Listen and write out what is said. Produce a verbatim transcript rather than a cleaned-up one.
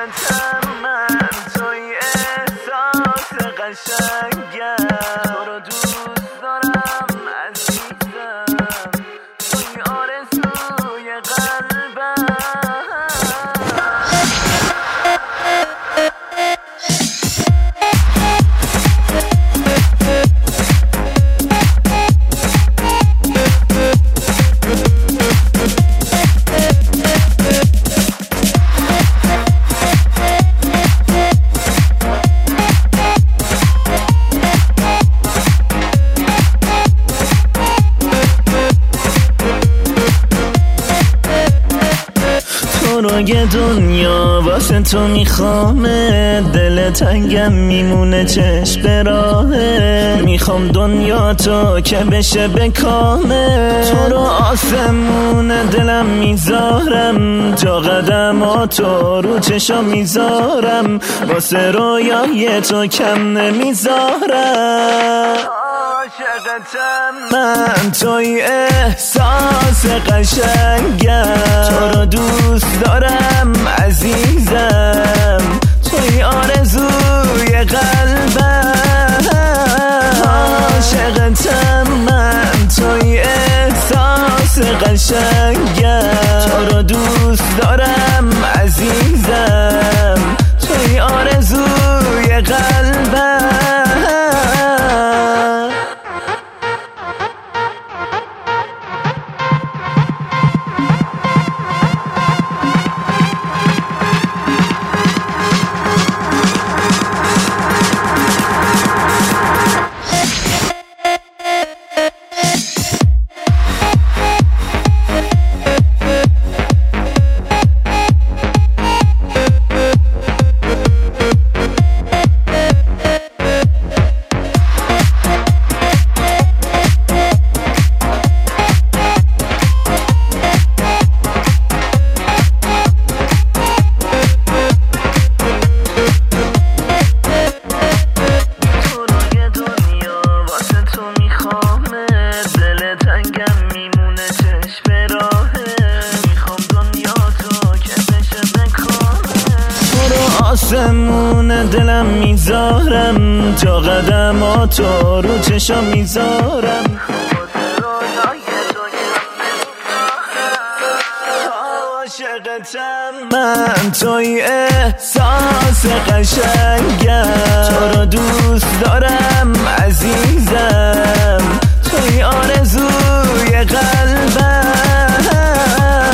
عاشقتم من، توی احساس قشنگم، تو رو دوست دارم عزیزم، توی آرزوی قلبم. روی دنیا واسه تو میخوامه، دل تنگم میمونه چشم به راهه، میخوام دنیا تو که بشه به کامه، تو رو آسمون دلم میذارم، جا قدماتو رو چشم میذارم، واسه رویای تو کم نمیذارم. عاشقتم من توی احساس قشنگم، تو رو دوست دارم عزیزم، توی آرزوی قلبم. عاشقتم من توی احساس قشنگم، تو رو دوست دارم عزیزم، توی آرزوی قلبم. آسمون دلم میذارم، جا قدماتو رو چشم میذارم، عاشقتم من توی احساس قشنگم، تو رو دوست دارم عزیزم، توی آرزوی قلبم.